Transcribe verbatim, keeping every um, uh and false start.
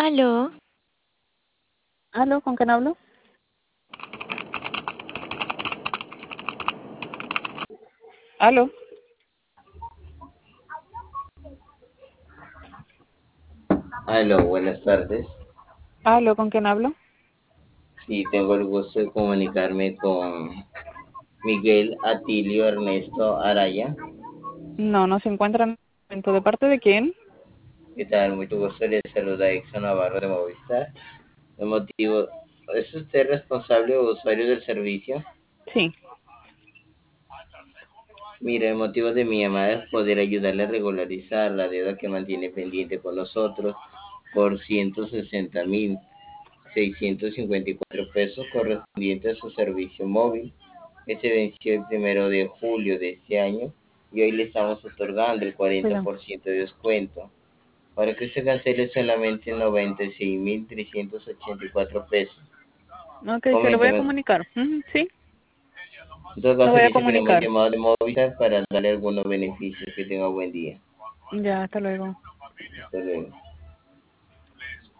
Aló, ¿Aló? ¿Con quién hablo? ¿Aló? Aló, buenas tardes. ¿Aló? ¿Con quién hablo? Sí, tengo el gusto de comunicarme con Miguel Atilio Ernesto Araya. No, no se encuentra en el momento. ¿De parte de quién? ¿Qué tal? Mucho gusto, les saluda Exxon Navarro de Movistar. El motivo, ¿es usted responsable o usuario del servicio? Sí. Mira, el motivo de mi llamada es poder ayudarle a regularizar la deuda que mantiene pendiente con nosotros por ciento sesenta mil seiscientos cincuenta y cuatro pesos correspondiente a su servicio móvil, que se venció el primero de julio de este año y hoy le estamos otorgando el cuarenta Cuidado. por ciento de descuento para que usted cancele solamente noventa y seis mil trescientos ochenta y cuatro pesos. Ok, se lo voy a Coménteme. comunicar. Ujú, sí, En todo lo caso, voy a dice que le hemos comunicar. llamado de Movistar para darle algunos beneficios. Que tenga buen día. Ya, hasta luego. Hasta luego.